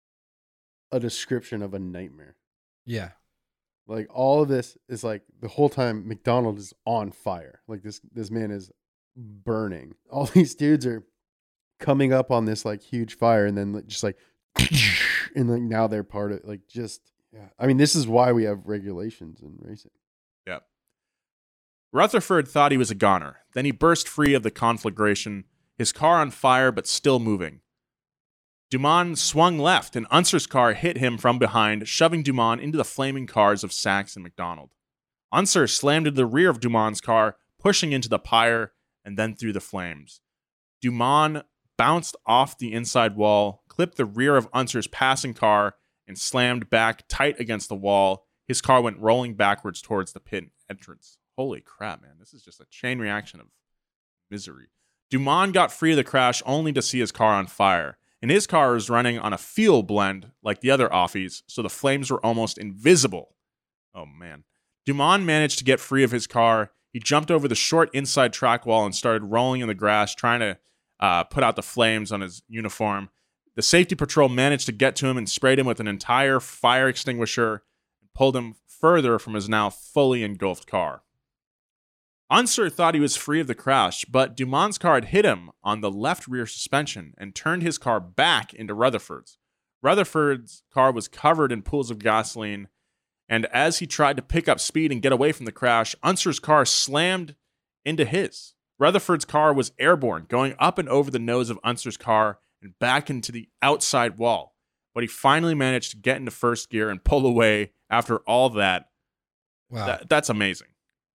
a description of a nightmare. Yeah. Like all of this is like the whole time McDonald is on fire. Like this man is burning. All these dudes are coming up on this like huge fire and then just like and like now they're part of like just yeah. I mean, this is why we have regulations in racing. Yep. Rutherford thought he was a goner. Then he burst free of the conflagration, his car on fire but still moving. Dumont swung left, and Unser's car hit him from behind, shoving Dumont into the flaming cars of Sachs and McDonald. Unser slammed into the rear of Dumont's car, pushing into the pyre and then through the flames. Dumont bounced off the inside wall, clipped the rear of Unser's passing car, and slammed back tight against the wall. His car went rolling backwards towards the pit entrance. Holy crap, man. This is just a chain reaction of misery. Dumont got free of the crash only to see his car on fire. And his car was running on a fuel blend like the other Offies, so the flames were almost invisible. Oh, man. Dumont managed to get free of his car. He jumped over the short inside track wall and started rolling in the grass, trying to put out the flames on his uniform. The safety patrol managed to get to him and sprayed him with an entire fire extinguisher and pulled him further from his now fully engulfed car. Unser thought he was free of the crash, but Dumont's car had hit him on the left rear suspension and turned his car back into Rutherford's. Rutherford's car was covered in pools of gasoline, and as he tried to pick up speed and get away from the crash, Unser's car slammed into his. Rutherford's car was airborne, going up and over the nose of Unser's car and back into the outside wall. But he finally managed to get into first gear and pull away after all that. Wow. That's amazing.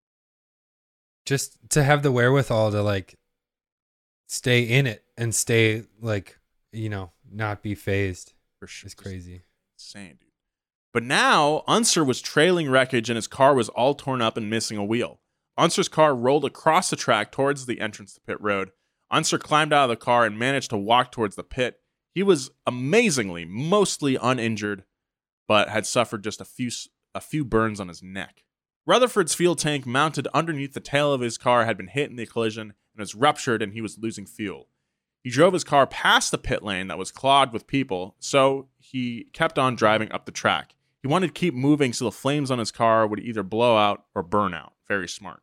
Just to have the wherewithal to like stay in it and stay like, you know, not be phased. For sure. It's crazy. Insane, dude. But now Unser was trailing wreckage and his car was all torn up and missing a wheel. Unser's car rolled across the track towards the entrance to pit road. Unser climbed out of the car and managed to walk towards the pit. He was amazingly mostly uninjured, but had suffered just a few burns on his neck. Rutherford's fuel tank mounted underneath the tail of his car had been hit in the collision and was ruptured, and he was losing fuel. He drove his car past the pit lane that was clogged with people, so he kept on driving up the track. He wanted to keep moving so the flames on his car would either blow out or burn out. Very smart.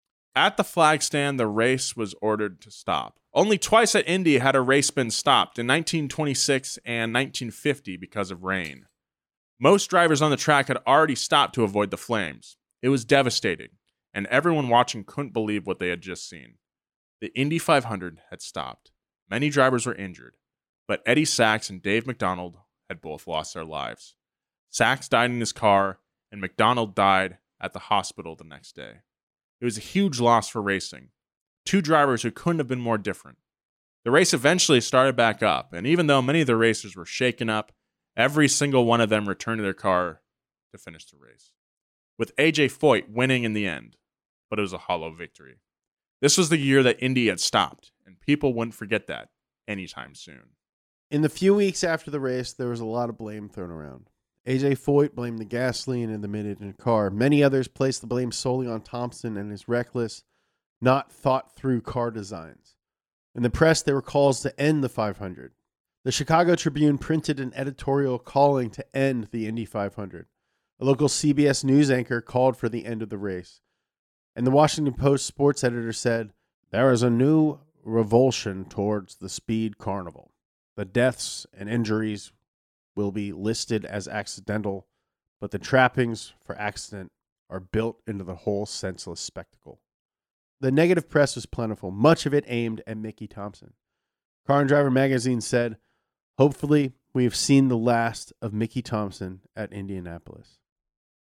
At the flag stand, the race was ordered to stop. Only twice at Indy had a race been stopped, in 1926 and 1950 because of rain. Most drivers on the track had already stopped to avoid the flames. It was devastating, and everyone watching couldn't believe what they had just seen. The Indy 500 had stopped. Many drivers were injured, but Eddie Sachs and Dave McDonald had both lost their lives. Sachs died in his car, and McDonald died at the hospital the next day. It was a huge loss for racing. Two drivers who couldn't have been more different. The race eventually started back up, and even though many of the racers were shaken up, every single one of them returned to their car to finish the race, with A.J. Foyt winning in the end, but it was a hollow victory. This was the year that Indy had stopped, and people wouldn't forget that anytime soon. In the few weeks after the race, there was a lot of blame thrown around. A.J. Foyt blamed the gasoline in the mid-engine car. Many others placed the blame solely on Thompson and his reckless, not thought-through car designs. In the press, there were calls to end the 500. The Chicago Tribune printed an editorial calling to end the Indy 500. A local CBS News anchor called for the end of the race. And the Washington Post sports editor said, "There is a new revulsion towards the speed carnival. The deaths and injuries will be listed as accidental, but the trappings for accident are built into the whole senseless spectacle." The negative press was plentiful, much of it aimed at Mickey Thompson. Car and Driver magazine said, "Hopefully, we have seen the last of Mickey Thompson at Indianapolis."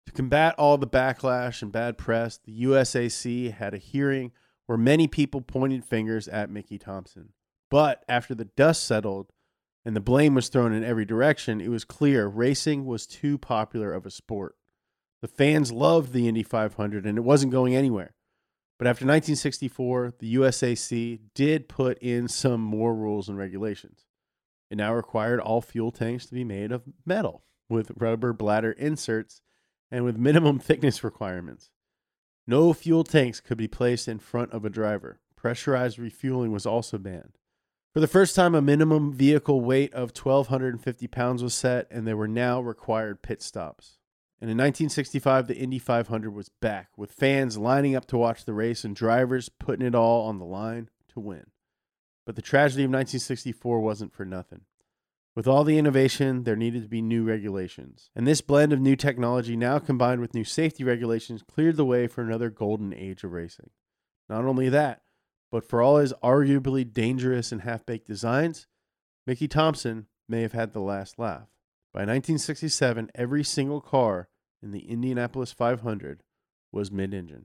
To combat all the backlash and bad press, the USAC had a hearing where many people pointed fingers at Mickey Thompson. But after the dust settled and the blame was thrown in every direction, it was clear racing was too popular of a sport. The fans loved the Indy 500 and it wasn't going anywhere. But after 1964, the USAC did put in some more rules and regulations. It now required all fuel tanks to be made of metal with rubber bladder inserts and with minimum thickness requirements. No fuel tanks could be placed in front of a driver. Pressurized refueling was also banned. For the first time, a minimum vehicle weight of 1,250 pounds was set, and there were now required pit stops. And in 1965, the Indy 500 was back, with fans lining up to watch the race and drivers putting it all on the line to win. But the tragedy of 1964 wasn't for nothing. With all the innovation, there needed to be new regulations. And this blend of new technology, now combined with new safety regulations, cleared the way for another golden age of racing. Not only that, but for all his arguably dangerous and half-baked designs, Mickey Thompson may have had the last laugh. By 1967, every single car in the Indianapolis 500 was mid-engine.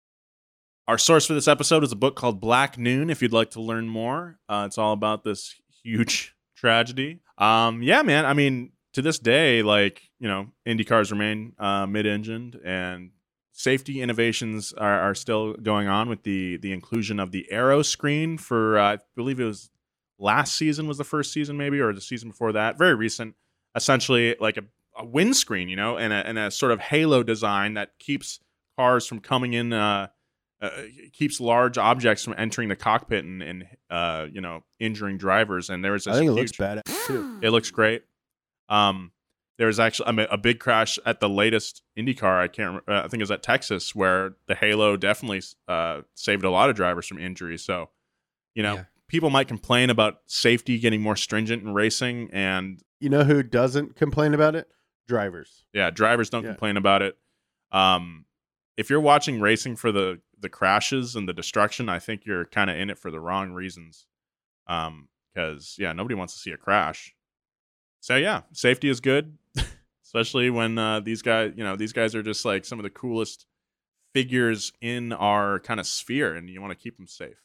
Our source for this episode is a book called Black Noon, if you'd like to learn more. It's all about this huge tragedy. Yeah, man. I mean, to this day, Indy cars remain mid-engined, and safety innovations are still going on with the inclusion of the aero screen for, I believe it was last season was the first season maybe, or the season before that. Very recent. Essentially like a windscreen, and a sort of halo design that keeps cars from coming in, keeps large objects from entering the cockpit and injuring drivers. And there was this I think it looks badass too. It looks great. There was actually a big crash at the latest IndyCar. I think it was at Texas, where the halo definitely saved a lot of drivers from injury. So, people might complain about safety getting more stringent in racing, and you know who doesn't complain about it? Drivers. Yeah, drivers don't complain about it. If you're watching racing for the crashes and the destruction, I think you're kind of in it for the wrong reasons. Because nobody wants to see a crash. So yeah, safety is good, especially when these guys are just like some of the coolest figures in our kind of sphere, and you want to keep them safe.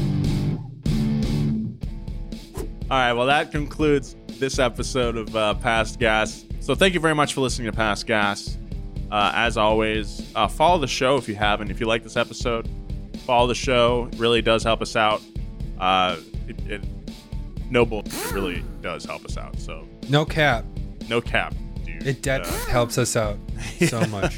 All right, well, that concludes this episode of Past Gas. So thank you very much for listening to Past Gas. As always, follow the show if you haven't. If you like this episode, follow the show. It really does help us out. No bull. It really does help us out. So No cap, dude. It helps us out so much.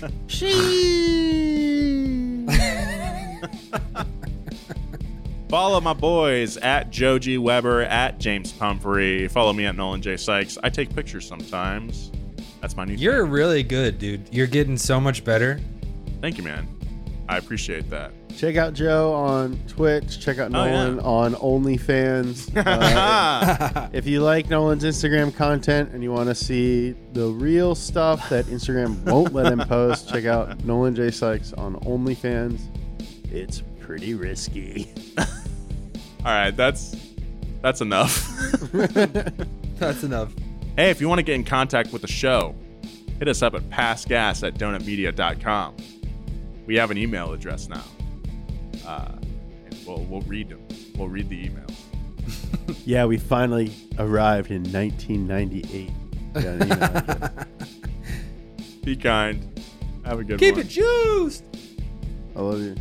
Follow my boys at Joe G. Weber, at James Pumphrey. Follow me at Nolan J. Sykes. I take pictures sometimes. That's my new You're thing. really good, dude. You're getting so much better. Thank you, man. I appreciate that. Check out Joe on Twitch. Check out Nolan on OnlyFans. If you like Nolan's Instagram content and you want to see the real stuff that Instagram won't let him post, check out Nolan J. Sykes on OnlyFans. It's pretty risky. All right, that's enough. That's enough. Hey, if you want to get in contact with the show, hit us up at passgas@donutmedia.com. We have an email address now. And we'll read them. We'll read the emails. Yeah, we finally arrived in 1998. Got an email address. Be kind. Have a good Keep one. it juiced. I love you.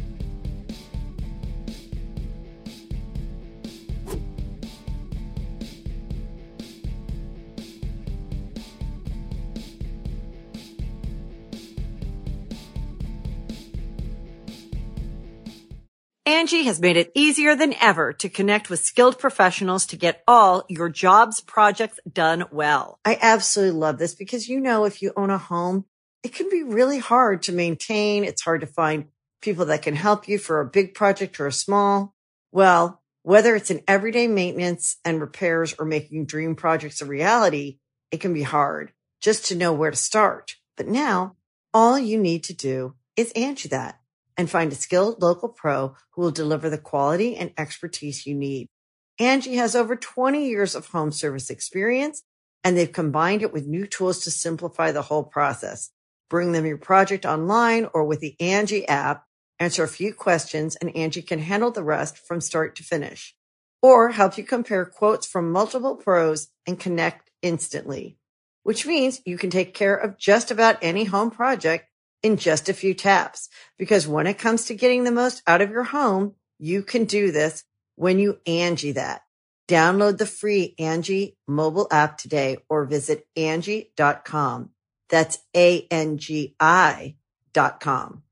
Angie has made it easier than ever to connect with skilled professionals to get all your jobs projects done well. I absolutely love this because, if you own a home, it can be really hard to maintain. It's hard to find people that can help you for a big project or a small. Well, whether it's in everyday maintenance and repairs or making dream projects a reality, it can be hard just to know where to start. But now all you need to do is Angie that and find a skilled local pro who will deliver the quality and expertise you need. Angie has over 20 years of home service experience, and they've combined it with new tools to simplify the whole process. Bring them your project online or with the Angie app. Answer a few questions and Angie can handle the rest from start to finish. Or help you compare quotes from multiple pros and connect instantly. Which means you can take care of just about any home project in just a few taps. Because when it comes to getting the most out of your home, you can do this when you Angie that. Download the free Angie mobile app today or visit Angie.com. That's ANGI.com.